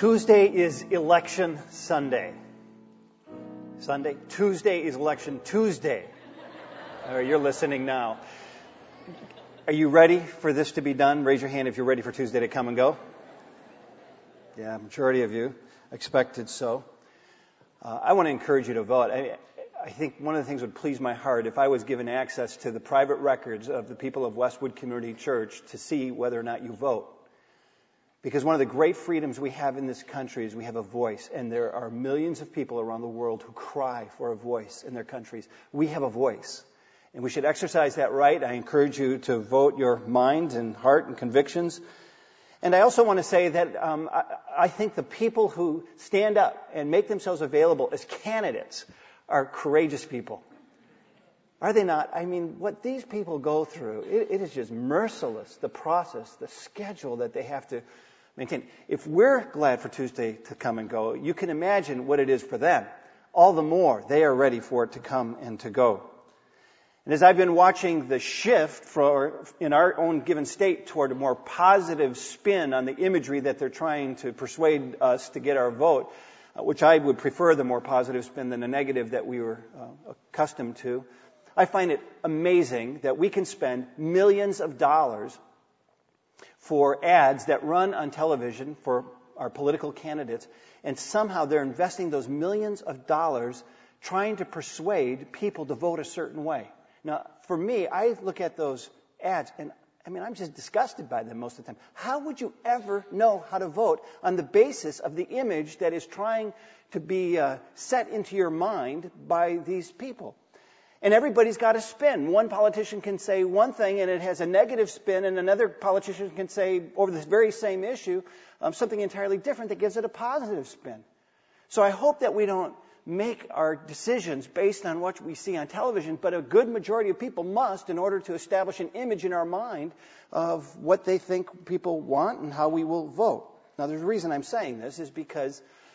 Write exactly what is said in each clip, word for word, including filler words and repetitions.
Tuesday is Election Sunday. Sunday? Tuesday is Election Tuesday. All right, you're listening now. Are you ready for this to be done? Raise your hand if you're ready for Tuesday to come and go. Yeah, majority of you expected so. Uh, I want to encourage you to vote. I, I think one of the things that would please my heart if I was given access to the private records of the people of Westwood Community Church to see whether or not you vote. Because one of the great freedoms we have in this country is we have a voice, and there are millions of people around the world who cry for a voice in their countries. We have a voice, and we should exercise that right. I encourage you to vote your mind and heart and convictions. And I also want to say that um, I, I think the people who stand up and make themselves available as candidates are courageous people. Are they not? I mean, what these people go through, it, it is just merciless, the process, the schedule that they have to maintain. If we're glad for Tuesday to come and go, you can imagine what it is for them. All the more, they are ready for it to come and to go. And as I've been watching the shift for, in our own given state toward a more positive spin on the imagery that they're trying to persuade us to get our vote, uh, which I would prefer the more positive spin than the negative that we were uh, accustomed to, I find it amazing that we can spend millions of dollars for ads that run on television for our political candidates, and somehow they're investing those millions of dollars trying to persuade people to vote a certain way. Now, for me, I look at those ads, and I mean, I'm just disgusted by them most of the time. How would you ever know how to vote on the basis of the image that is trying to be uh, set into your mind by these people? And everybody's got a spin. One politician can say one thing and it has a negative spin, and another politician can say over this very same issue um, something entirely different that gives it a positive spin. So I hope that we don't make our decisions based on what we see on television, but a good majority of people must in order to establish an image in our mind of what they think people want and how we will vote. Now, the reason I'm saying this is because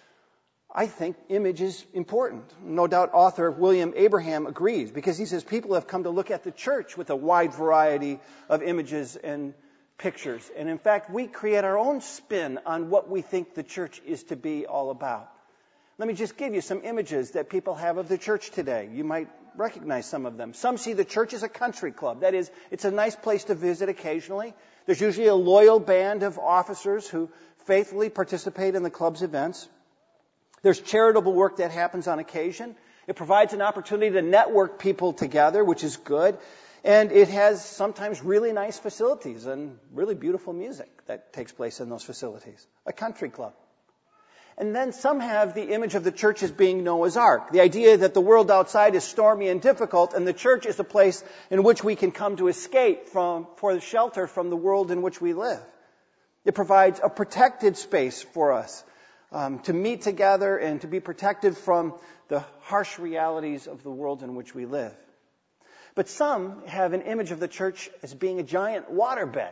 I think image is important. No doubt author William Abraham agrees, because he says people have come to look at the church with a wide variety of images and pictures. And in fact, we create our own spin on what we think the church is to be all about. Let me just give you some images that people have of the church today. You might recognize some of them. Some see the church as a country club. That is, it's a nice place to visit occasionally. There's usually a loyal band of officers who faithfully participate in the club's events. There's charitable work that happens on occasion. It provides an opportunity to network people together, which is good. And it has sometimes really nice facilities and really beautiful music that takes place in those facilities. A country club. And then some have the image of the church as being Noah's Ark. The idea that the world outside is stormy and difficult, and the church is a place in which we can come to escape from, for the shelter from the world in which we live. It provides a protected space for us. Um, to meet together and to be protected from the harsh realities of the world in which we live. But some have an image of the church as being a giant waterbed.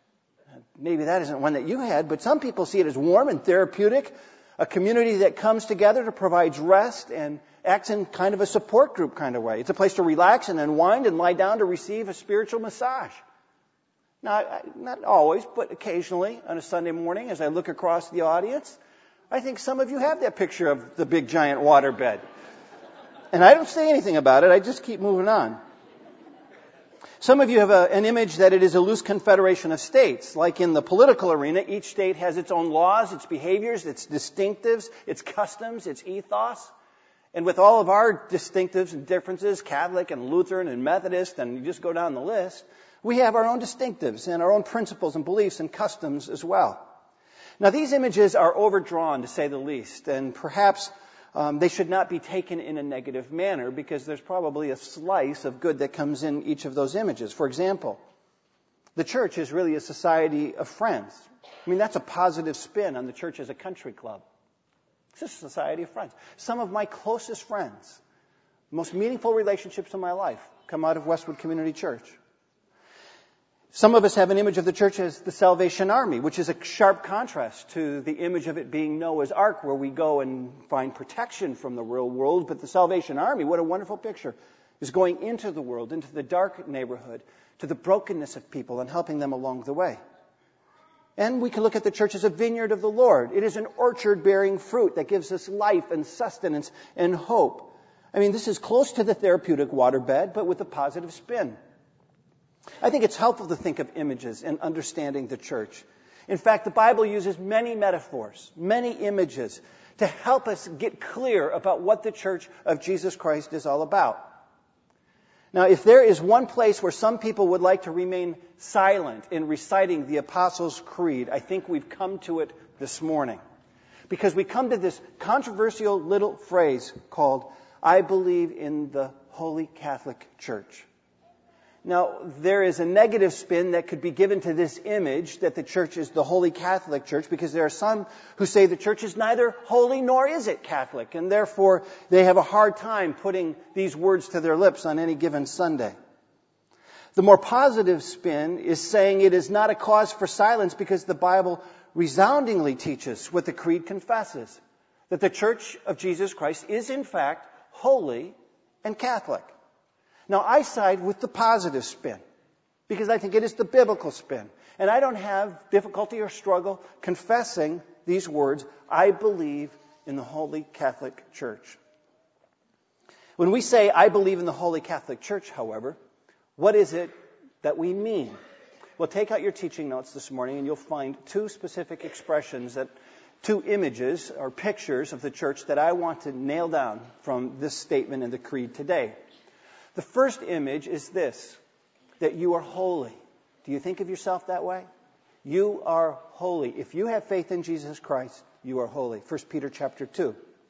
Maybe that isn't one that you had, but some people see it as warm and therapeutic, a community that comes together to provide rest and acts in kind of a support group kind of way. It's a place to relax and unwind and lie down to receive a spiritual massage. Now, not always, but occasionally on a Sunday morning as I look across the audience, I think some of you have that picture of the big giant waterbed. And I don't say anything about it. I just keep moving on. Some of you have a, an image that it is a loose confederation of states. Like in the political arena, each state has its own laws, its behaviors, its distinctives, its customs, its ethos. And with all of our distinctives and differences, Catholic and Lutheran and Methodist, and you just go down the list, we have our own distinctives and our own principles and beliefs and customs as well. Now, these images are overdrawn, to say the least, and perhaps um, they should not be taken in a negative manner, because there's probably a slice of good that comes in each of those images. For example, the church is really a society of friends. I mean, that's a positive spin on the church as a country club. It's a society of friends. Some of my closest friends, most meaningful relationships in my life, come out of Westwood Community Church. Some of us have an image of the church as the Salvation Army, which is a sharp contrast to the image of it being Noah's Ark, where we go and find protection from the real world. But the Salvation Army, what a wonderful picture, is going into the world, into the dark neighborhood, to the brokenness of people and helping them along the way. And we can look at the church as a vineyard of the Lord. It is an orchard bearing fruit that gives us life and sustenance and hope. I mean, this is close to the therapeutic waterbed, but with a positive spin. I think it's helpful to think of images in understanding the church. In fact, the Bible uses many metaphors, many images, to help us get clear about what the church of Jesus Christ is all about. Now, if there is one place where some people would like to remain silent in reciting the Apostles' Creed, I think we've come to it this morning. Because we come to this controversial little phrase called, I believe in the Holy Catholic Church. Now, there is a negative spin that could be given to this image that the church is the Holy Catholic Church, because there are some who say the church is neither holy nor is it Catholic, and therefore they have a hard time putting these words to their lips on any given Sunday. The more positive spin is saying it is not a cause for silence because the Bible resoundingly teaches what the Creed confesses, that the Church of Jesus Christ is in fact holy and Catholic. Now, I side with the positive spin because I think it is the biblical spin. And I don't have difficulty or struggle confessing these words, I believe in the Holy Catholic Church. When we say, I believe in the Holy Catholic Church, however, what is it that we mean? Well, take out your teaching notes this morning and you'll find two specific expressions, that two images or pictures of the church that I want to nail down from this statement in the Creed today. The first image is this, that you are holy. Do you think of yourself that way? You are holy. If you have faith in Jesus Christ, you are holy. First Peter chapter two.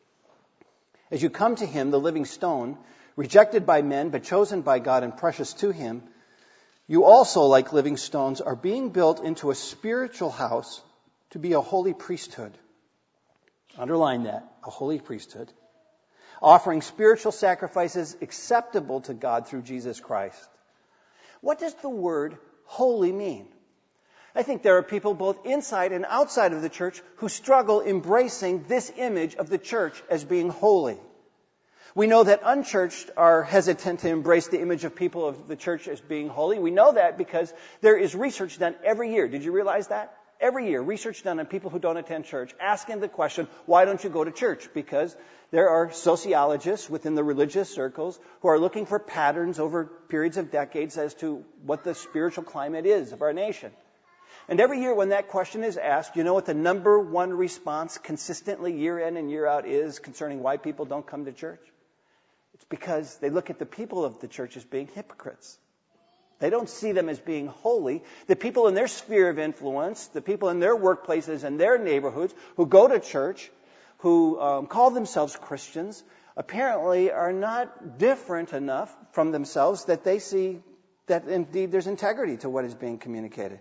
As you come to him, the living stone, rejected by men, but chosen by God and precious to him, you also, like living stones, are being built into a spiritual house to be a holy priesthood. Underline that, a holy priesthood. Offering spiritual sacrifices acceptable to God through Jesus Christ. What does the word holy mean? I think there are people both inside and outside of the church who struggle embracing this image of the church as being holy. We know that unchurched are hesitant to embrace the image of people of the church as being holy. We know that because there is research done every year. Did you realize that? Every year, research done on people who don't attend church, asking the question, why don't you go to church? Because there are sociologists within the religious circles who are looking for patterns over periods of decades as to what the spiritual climate is of our nation. And every year when that question is asked, you know what the number one response consistently year in and year out is concerning why people don't come to church? It's because they look at the people of the church as being hypocrites. They don't see them as being holy. The people in their sphere of influence, the people in their workplaces and their neighborhoods who go to church, who um, call themselves Christians, apparently are not different enough from themselves that they see that indeed there's integrity to what is being communicated.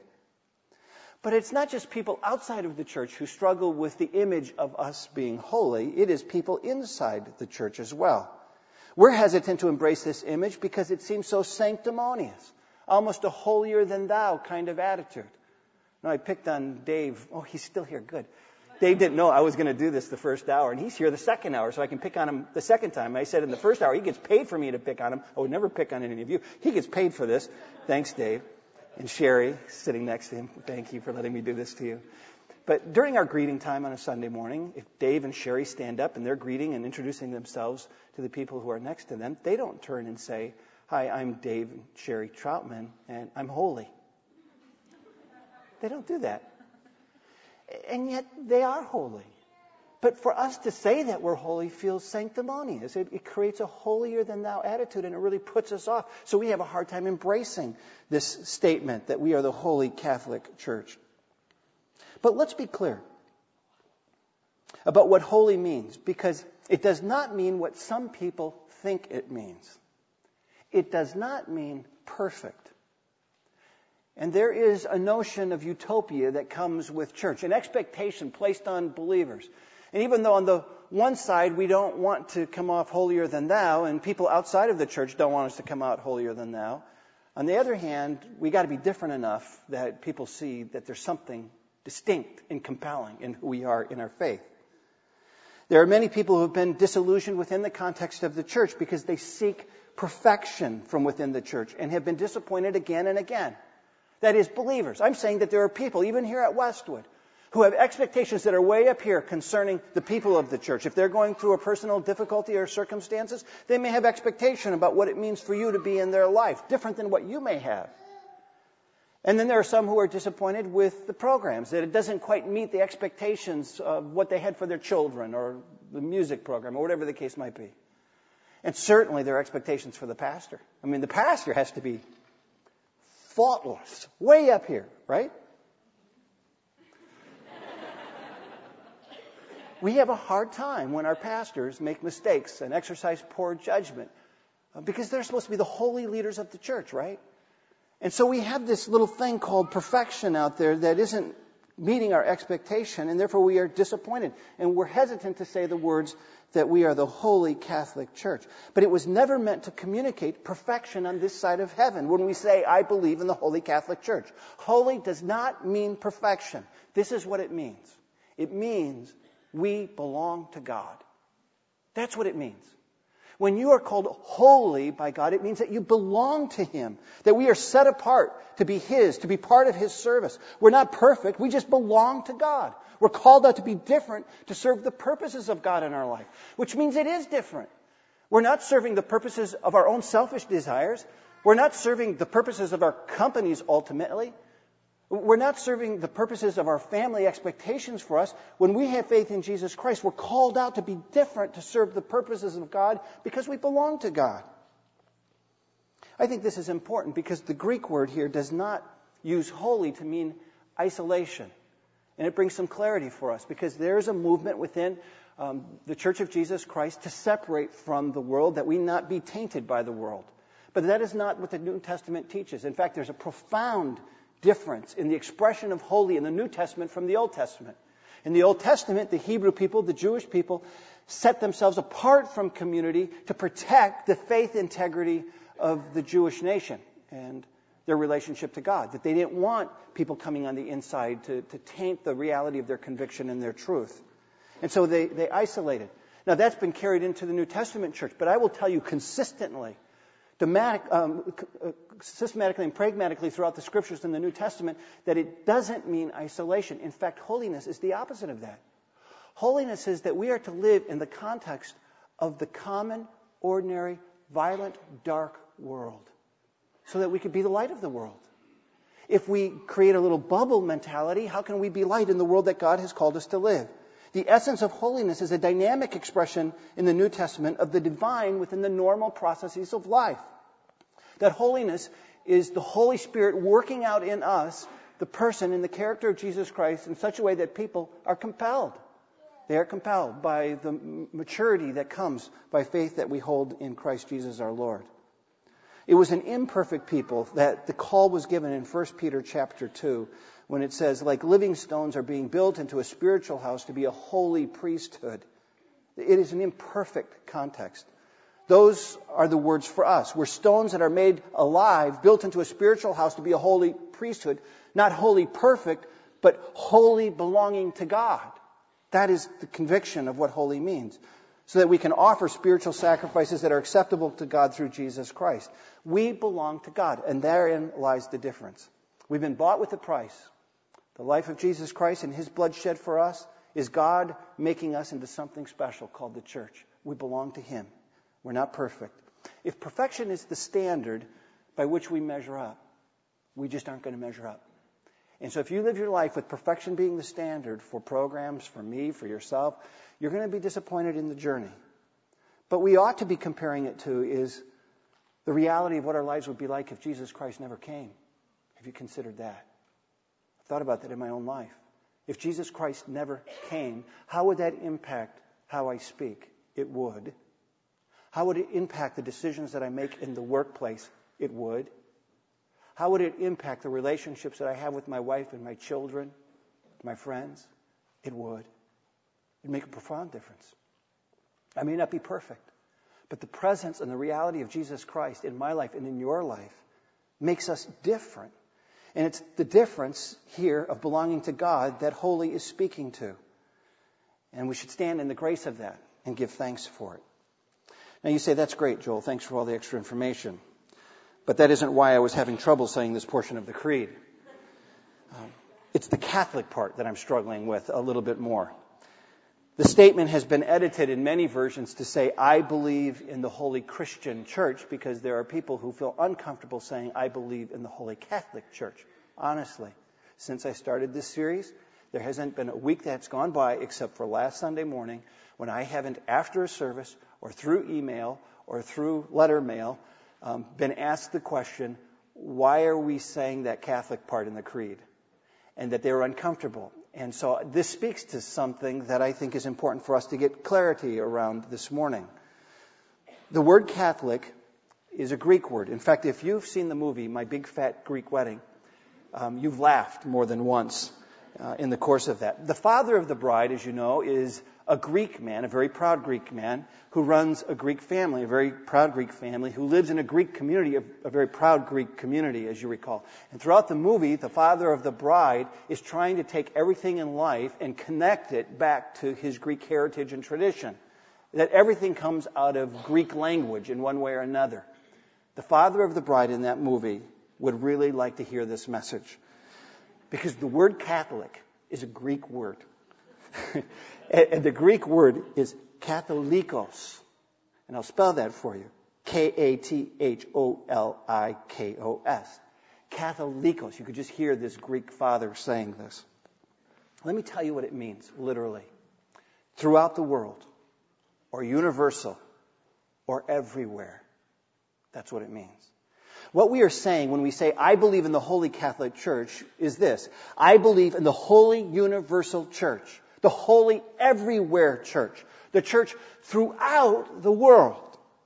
But it's not just people outside of the church who struggle with the image of us being holy. It is people inside the church as well. We're hesitant to embrace this image because it seems so sanctimonious, almost a holier-than-thou kind of attitude. Now, I picked on Dave. Oh, he's still here. Good. Dave didn't know I was going to do this the first hour, and he's here the second hour, so I can pick on him the second time. I said in the first hour, he gets paid for me to pick on him. I would never pick on any of you. He gets paid for this. Thanks, Dave. And Sherry, sitting next to him, thank you for letting me do this to you. But during our greeting time on a Sunday morning, if Dave and Sherry stand up and they're greeting and introducing themselves to the people who are next to them, they don't turn and say, hi, I'm Dave and Sherry Troutman, and I'm holy. They don't do that. And yet they are holy. But for us to say that we're holy feels sanctimonious. It, it creates a holier-than-thou attitude, and it really puts us off. So we have a hard time embracing this statement that we are the Holy Catholic Church. But let's be clear about what holy means, because it does not mean what some people think it means. It does not mean perfect. And there is a notion of utopia that comes with church, an expectation placed on believers. And even though on the one side we don't want to come off holier than thou, and people outside of the church don't want us to come out holier than thou, on the other hand, we got to be different enough that people see that there's something distinct and compelling in who we are in our faith. There are many people who have been disillusioned within the context of the church because they seek perfection from within the church and have been disappointed again and again. That is, believers. I'm saying that there are people, even here at Westwood, who have expectations that are way up here concerning the people of the church. If they're going through a personal difficulty or circumstances, they may have expectation about what it means for you to be in their life, different than what you may have. And then there are some who are disappointed with the programs, that it doesn't quite meet the expectations of what they had for their children or the music program or whatever the case might be. And certainly there are expectations for the pastor. I mean, the pastor has to be faultless, way up here, right? We have a hard time when our pastors make mistakes and exercise poor judgment because they're supposed to be the holy leaders of the church, right? And so we have this little thing called perfection out there that isn't meeting our expectation, and therefore we are disappointed. And we're hesitant to say the words that we are the Holy Catholic Church. But it was never meant to communicate perfection on this side of heaven when we say, I believe in the Holy Catholic Church. Holy does not mean perfection. This is what it means. It means we belong to God. That's what it means. When you are called holy by God, it means that you belong to Him, that we are set apart to be His, to be part of His service. We're not perfect. We just belong to God. We're called out to be different, to serve the purposes of God in our life, which means it is different. We're not serving the purposes of our own selfish desires. We're not serving the purposes of our companies ultimately. We're not serving the purposes of our family expectations for us. When we have faith in Jesus Christ, we're called out to be different, to serve the purposes of God because we belong to God. I think this is important because the Greek word here does not use holy to mean isolation. And it brings some clarity for us because there is a movement within um, the Church of Jesus Christ to separate from the world, that we not be tainted by the world. But that is not what the New Testament teaches. In fact, there's a profound difference in the expression of holy in the New Testament from the Old Testament. In the Old Testament, the Hebrew people, the Jewish people, set themselves apart from community to protect the faith integrity of the Jewish nation and their relationship to God. That they didn't want people coming on the inside to, to taint the reality of their conviction and their truth. And so they, they isolated. Now that's been carried into the New Testament church, but I will tell you consistently, Dematic, um, systematically and pragmatically throughout the Scriptures in the New Testament, that it doesn't mean isolation. In fact, holiness is the opposite of that. Holiness is that we are to live in the context of the common, ordinary, violent, dark world, so that we could be the light of the world. If we create a little bubble mentality, how can we be light in the world that God has called us to live? The essence of holiness is a dynamic expression in the New Testament of the divine within the normal processes of life. That holiness is the Holy Spirit working out in us the person in the character of Jesus Christ in such a way that people are compelled. They are compelled by the maturity that comes by faith that we hold in Christ Jesus our Lord. It was an imperfect people that the call was given in First Peter chapter two, when it says, like living stones are being built into a spiritual house to be a holy priesthood. It is an imperfect context. Those are the words for us. We're stones that are made alive, built into a spiritual house to be a holy priesthood. Not wholly perfect, but wholly belonging to God. That is the conviction of what holy means. So that we can offer spiritual sacrifices that are acceptable to God through Jesus Christ. We belong to God, and therein lies the difference. We've been bought with a price. The life of Jesus Christ and His blood shed for us is God making us into something special called the church. We belong to Him. We're not perfect. If perfection is the standard by which we measure up, we just aren't going to measure up. And so if you live your life with perfection being the standard for programs, for me, for yourself, you're going to be disappointed in the journey. But we ought to be comparing it to is the reality of what our lives would be like if Jesus Christ never came. Have you considered that? I've thought about that in my own life. If Jesus Christ never came, how would that impact how I speak? It would. How would it impact the decisions that I make in the workplace? It would. How would it impact the relationships that I have with my wife and my children, my friends? It would. It'd make a profound difference. I may not be perfect, but the presence and the reality of Jesus Christ in my life and in your life makes us different. And it's the difference here of belonging to God that holy is speaking to. And we should stand in the grace of that and give thanks for it. Now you say, that's great, Joel. Thanks for all the extra information. But that isn't why I was having trouble saying this portion of the creed. Um, it's the Catholic part that I'm struggling with a little bit more. The statement has been edited in many versions to say, I believe in the Holy Christian Church, because there are people who feel uncomfortable saying, I believe in the Holy Catholic Church. Honestly, since I started this series, there hasn't been a week that's gone by except for last Sunday morning when I haven't, after a service or through email or through letter mail, um, been asked the question, why are we saying that Catholic part in the creed? And that they were uncomfortable. And so this speaks to something that I think is important for us to get clarity around this morning. The word Catholic is a Greek word. In fact, if you've seen the movie My Big Fat Greek Wedding, um, you've laughed more than once uh, in the course of that. The father of the bride, as you know, is a Greek man, a very proud Greek man, who runs a Greek family, a very proud Greek family, who lives in a Greek community, a, a very proud Greek community, as you recall. And throughout the movie, the father of the bride is trying to take everything in life and connect it back to his Greek heritage and tradition. That everything comes out of Greek language in one way or another. The father of the bride in that movie would really like to hear this message. Because the word Catholic is a Greek word. And the Greek word is katholikos. And I'll spell that for you. K A T H O L I K O S. Katholikos. You could just hear this Greek father saying this. Let me tell you what it means, literally. Throughout the world, or universal, or everywhere. That's what it means. What we are saying when we say, I believe in the Holy Catholic Church, is this. I believe in the Holy Universal Church. The Holy Everywhere Church. The church throughout the world.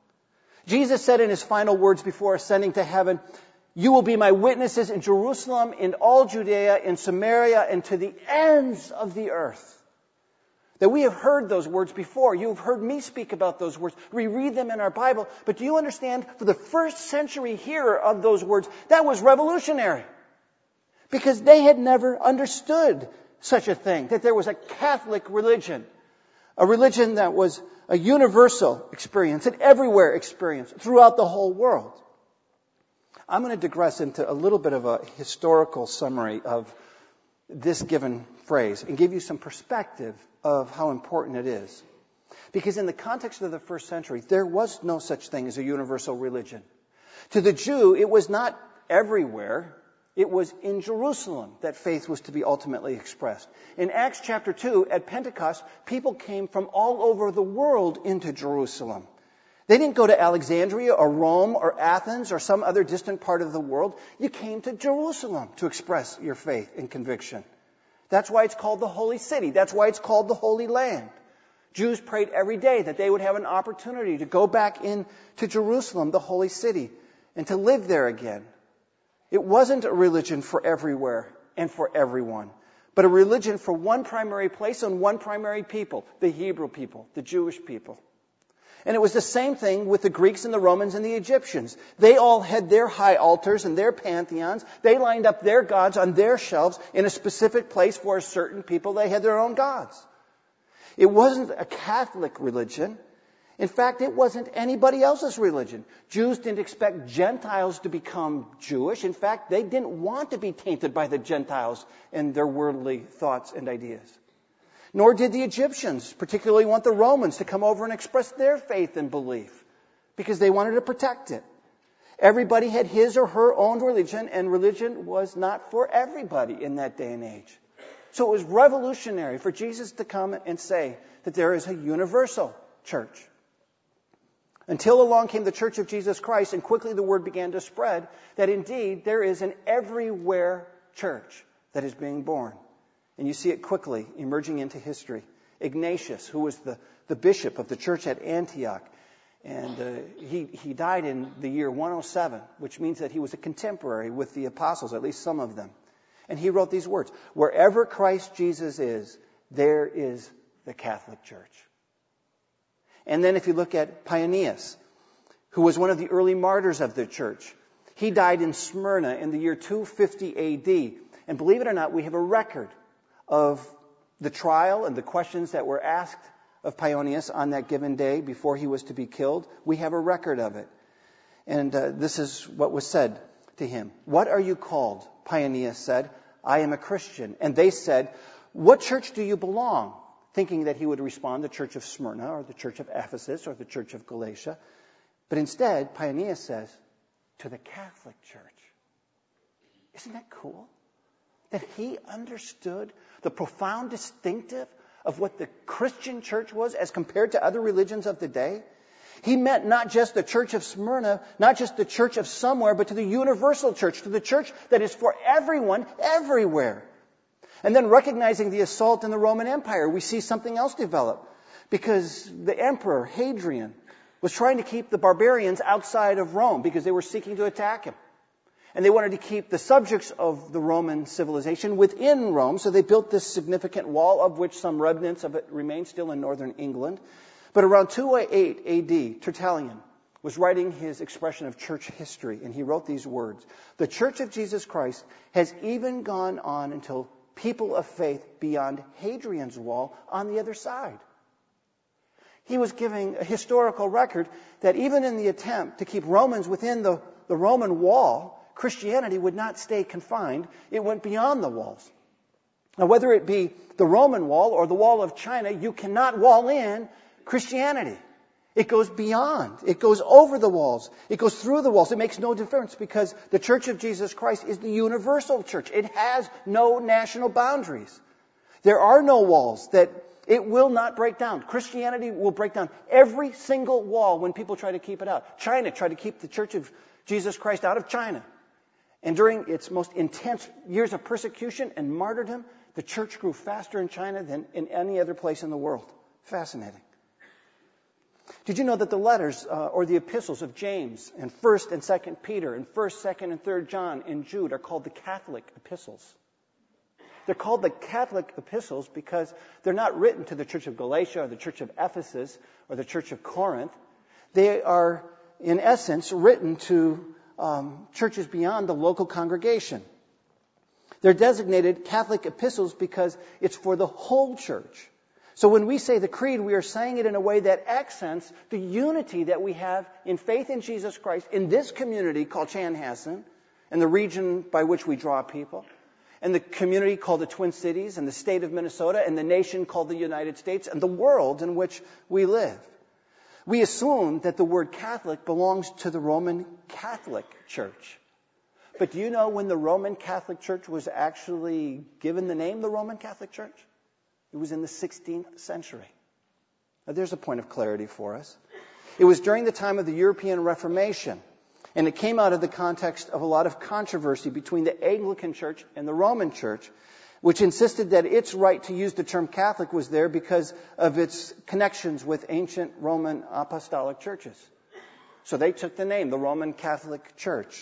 Jesus said in his final words before ascending to heaven, you will be my witnesses in Jerusalem, in all Judea, in Samaria, and to the ends of the earth. That we have heard those words before. You've heard me speak about those words. We read them in our Bible. But do you understand, for the first century hearer of those words, that was revolutionary. Because they had never understood such a thing, that there was a Catholic religion, a religion that was a universal experience, an everywhere experience throughout the whole world. I'm going to digress into a little bit of a historical summary of this given phrase and give you some perspective of how important it is. Because in the context of the first century, there was no such thing as a universal religion. To the Jew, it was not everywhere. It was in Jerusalem that faith was to be ultimately expressed. In Acts chapter two, at Pentecost, people came from all over the world into Jerusalem. They didn't go to Alexandria or Rome or Athens or some other distant part of the world. You came to Jerusalem to express your faith and conviction. That's why it's called the Holy City. That's why it's called the Holy Land. Jews prayed every day that they would have an opportunity to go back into Jerusalem, the Holy City, and to live there again. It wasn't a religion for everywhere and for everyone, but a religion for one primary place and one primary people, the Hebrew people, the Jewish people. And it was the same thing with the Greeks and the Romans and the Egyptians. They all had their high altars and their pantheons. They lined up their gods on their shelves in a specific place for a certain people. They had their own gods. It wasn't a Catholic religion. In fact, it wasn't anybody else's religion. Jews didn't expect Gentiles to become Jewish. In fact, they didn't want to be tainted by the Gentiles and their worldly thoughts and ideas. Nor did the Egyptians particularly want the Romans to come over and express their faith and belief, because they wanted to protect it. Everybody had his or her own religion, and religion was not for everybody in that day and age. So it was revolutionary for Jesus to come and say that there is a universal church. Until along came the Church of Jesus Christ, and quickly the word began to spread that indeed there is an everywhere church that is being born. And you see it quickly emerging into history. Ignatius, who was the, the bishop of the church at Antioch, and uh, he, he died in the year one oh seven, which means that he was a contemporary with the apostles, at least some of them. And he wrote these words, wherever Christ Jesus is, there is the Catholic Church. And then if you look at Pioneus, who was one of the early martyrs of the church, he died in Smyrna in the year two fifty A D. And believe it or not, we have a record of the trial and the questions that were asked of Pioneus on that given day before he was to be killed. We have a record of it. And uh, this is what was said to him. "What are you called?" Paeanias said. "I am a Christian." And they said, "What church do you belong?" Thinking that he would respond, the church of Smyrna or the church of Ephesus or the church of Galatia. But instead, Paeanias says, "To the Catholic Church." Isn't that cool? That he understood the profound distinctive of what the Christian church was as compared to other religions of the day. He meant not just the church of Smyrna, not just the church of somewhere, but to the universal church, to the church that is for everyone, everywhere. And then recognizing the assault in the Roman Empire, we see something else develop. Because the emperor, Hadrian, was trying to keep the barbarians outside of Rome because they were seeking to attack him. And they wanted to keep the subjects of the Roman civilization within Rome, so they built this significant wall, of which some remnants of it remain still in northern England. But around two oh eight A D, Tertullian was writing his expression of church history, and he wrote these words: "The Church of Jesus Christ has even gone on until people of faith beyond Hadrian's wall on the other side." He was giving a historical record that even in the attempt to keep Romans within the, the Roman wall, Christianity would not stay confined. It went beyond the walls. Now, whether it be the Roman wall or the wall of China, you cannot wall in Christianity. It goes beyond. It goes over the walls. It goes through the walls. It makes no difference because the Church of Jesus Christ is the universal church. It has no national boundaries. There are no walls that it will not break down. Christianity will break down every single wall when people try to keep it out. China tried to keep the Church of Jesus Christ out of China. And during its most intense years of persecution and martyrdom, the church grew faster in China than in any other place in the world. Fascinating. Did you know that the letters uh, or the epistles of James and First and Second Peter and First, Second, and Third John and Jude are called the Catholic epistles? They're called the Catholic epistles because they're not written to the Church of Galatia or the Church of Ephesus or the Church of Corinth. They are, in essence, written to um, churches beyond the local congregation. They're designated Catholic epistles because it's for the whole church. So when we say the creed, we are saying it in a way that accents the unity that we have in faith in Jesus Christ in this community called Chanhassen, and the region by which we draw people, and the community called the Twin Cities, and the state of Minnesota, and the nation called the United States, and the world in which we live. We assume that the word Catholic belongs to the Roman Catholic Church. But do you know when the Roman Catholic Church was actually given the name the Roman Catholic Church? It was in the sixteenth century. Now, there's a point of clarity for us. It was during the time of the European Reformation, and it came out of the context of a lot of controversy between the Anglican Church and the Roman Church, which insisted that its right to use the term Catholic was there because of its connections with ancient Roman apostolic churches. So they took the name, the Roman Catholic Church.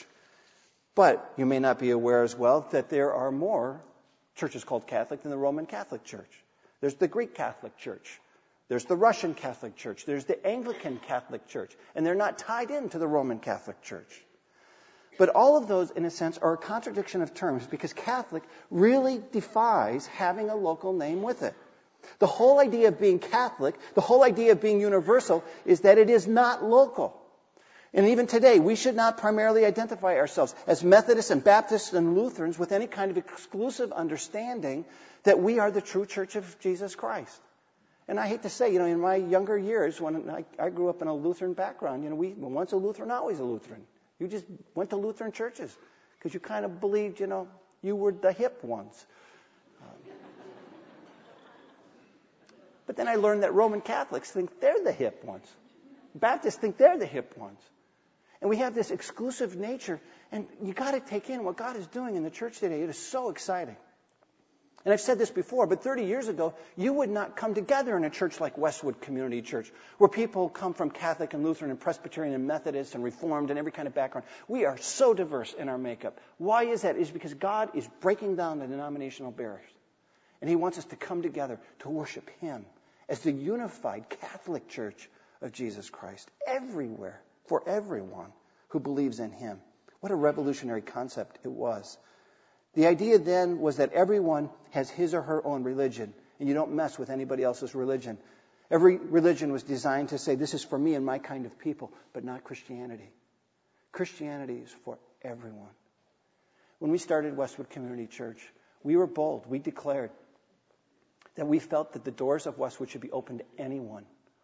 But you may not be aware as well that there are more churches called Catholic than the Roman Catholic Church. There's the Greek Catholic Church. There's the Russian Catholic Church. There's the Anglican Catholic Church. And they're not tied into the Roman Catholic Church. But all of those, in a sense, are a contradiction of terms because Catholic really defies having a local name with it. The whole idea of being Catholic, the whole idea of being universal, is that it is not local. And even today, we should not primarily identify ourselves as Methodists and Baptists and Lutherans with any kind of exclusive understanding that we are the true Church of Jesus Christ. And I hate to say, you know, in my younger years, when I, I grew up in a Lutheran background, you know, we once a Lutheran, always a Lutheran. You just went to Lutheran churches because you kind of believed, you know, you were the hip ones. Um, but then I learned that Roman Catholics think they're the hip ones. Baptists think they're the hip ones. And we have this exclusive nature, and you got to take in what God is doing in the church today. It is so exciting. And I've said this before, but thirty years ago, you would not come together in a church like Westwood Community Church, where people come from Catholic and Lutheran and Presbyterian and Methodist and Reformed and every kind of background. We are so diverse in our makeup. Why is that? It's because God is breaking down the denominational barriers. And He wants us to come together to worship Him as the unified Catholic Church of Jesus Christ, everywhere, for everyone who believes in Him. What a revolutionary concept it was. The idea then was that everyone has his or her own religion, and you don't mess with anybody else's religion. Every religion was designed to say, this is for me and my kind of people, but not Christianity. Christianity is for everyone. When we started Westwood Community Church, we were bold. We declared that we felt that the doors of Westwood should be open to anyone,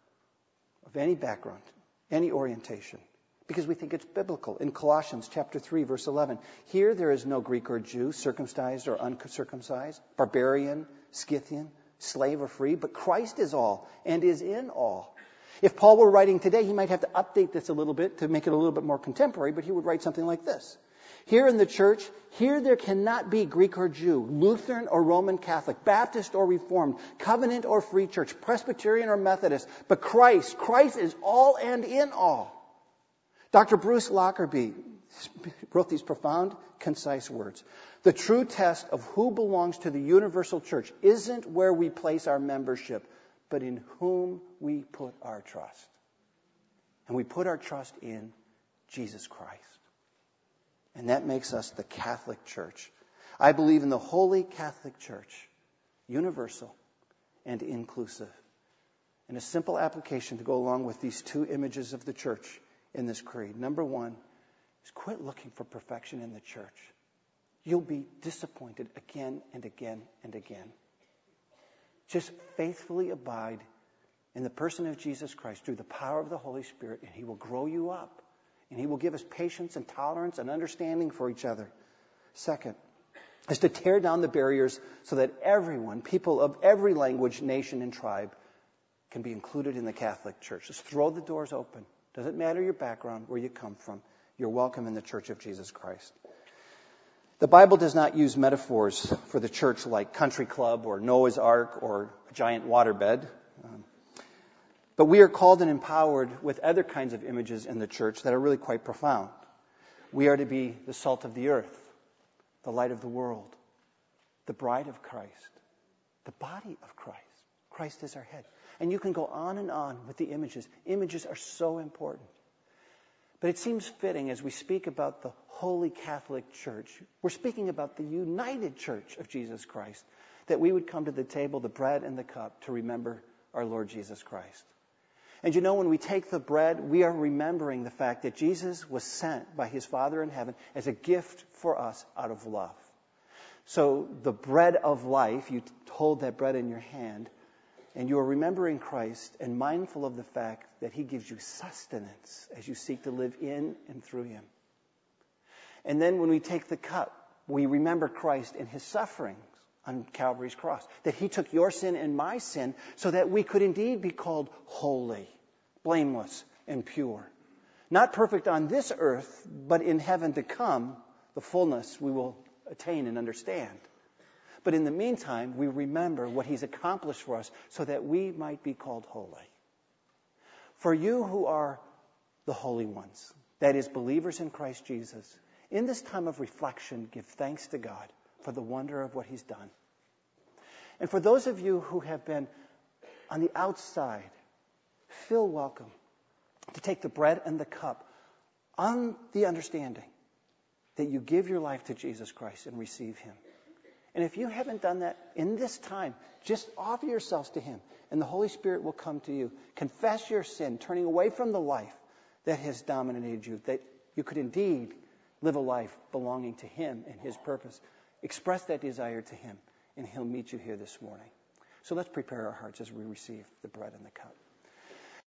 of any background, any orientation, because we think it's biblical. In Colossians chapter three, verse eleven, here there is no Greek or Jew, circumcised or uncircumcised, barbarian, Scythian, slave or free, but Christ is all and is in all. If Paul were writing today, he might have to update this a little bit to make it a little bit more contemporary, but he would write something like this. Here in the church, here there cannot be Greek or Jew, Lutheran or Roman Catholic, Baptist or Reformed, Covenant or Free Church, Presbyterian or Methodist, but Christ, Christ is all and in all. Doctor Bruce Lockerbie wrote these profound, concise words. The true test of who belongs to the universal church isn't where we place our membership, but in whom we put our trust. And we put our trust in Jesus Christ. And that makes us the Catholic Church. I believe in the Holy Catholic Church, universal and inclusive. And a simple application to go along with these two images of the church in this creed. Number one is quit looking for perfection in the church. You'll be disappointed again and again and again. Just faithfully abide in the person of Jesus Christ through the power of the Holy Spirit, and He will grow you up. And He will give us patience and tolerance and understanding for each other. Second, is to tear down the barriers so that everyone, people of every language, nation, and tribe, can be included in the Catholic Church. Just throw the doors open. Doesn't matter your background, where you come from. You're welcome in the Church of Jesus Christ. The Bible does not use metaphors for the church like country club or Noah's Ark or a giant waterbed. Um, but we are called and empowered with other kinds of images in the church that are really quite profound. We are to be the salt of the earth, the light of the world, the bride of Christ, the body of Christ. Christ is our head. And you can go on and on with the images. Images are so important. But it seems fitting as we speak about the Holy Catholic Church, we're speaking about the united Church of Jesus Christ, that we would come to the table, the bread and the cup, to remember our Lord Jesus Christ. And you know, when we take the bread, we are remembering the fact that Jesus was sent by His Father in heaven as a gift for us out of love. So the bread of life, you hold that bread in your hand, and you are remembering Christ and mindful of the fact that He gives you sustenance as you seek to live in and through Him. And then when we take the cup, we remember Christ in His sufferings on Calvary's cross, that He took your sin and my sin so that we could indeed be called holy, blameless, and pure. Not perfect on this earth, but in heaven to come, the fullness we will attain and understand. But in the meantime, we remember what He's accomplished for us so that we might be called holy. For you who are the holy ones, that is, believers in Christ Jesus, in this time of reflection, give thanks to God for the wonder of what He's done. And for those of you who have been on the outside, feel welcome to take the bread and the cup on the understanding that you give your life to Jesus Christ and receive Him. And if you haven't done that in this time, just offer yourselves to Him, and the Holy Spirit will come to you. Confess your sin, turning away from the life that has dominated you, that you could indeed live a life belonging to Him and His purpose. Express that desire to Him, and He'll meet you here this morning. So let's prepare our hearts as we receive the bread and the cup.